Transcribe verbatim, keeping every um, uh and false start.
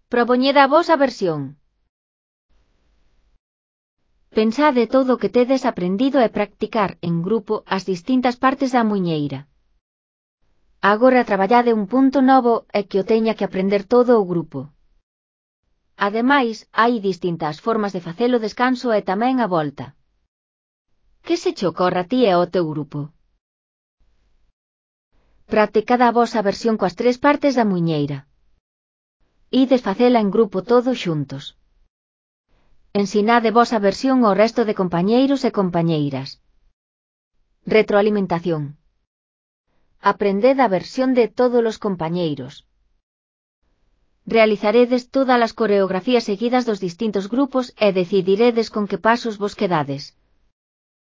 Propoñed a vosa versión. Pensade todo o que tedes aprendido e practicar en grupo as distintas partes da muiñeira. Agora traballade un punto novo e que o teña que aprender todo o grupo. Ademais, hai distintas formas de facelo descanso e tamén a volta. Que se che ocorre a ti e ao teu grupo? Practicade a vosa versión coas tres partes da muiñeira. Ides facela en grupo todos xuntos. Ensinade vosa versión ao resto de compañeiros e compañeiras. Retroalimentación. Aprended a versión de todos os compañeiros. Realizaredes todas as coreografías seguidas dos distintos grupos e decidiredes con que pasos vos quedades.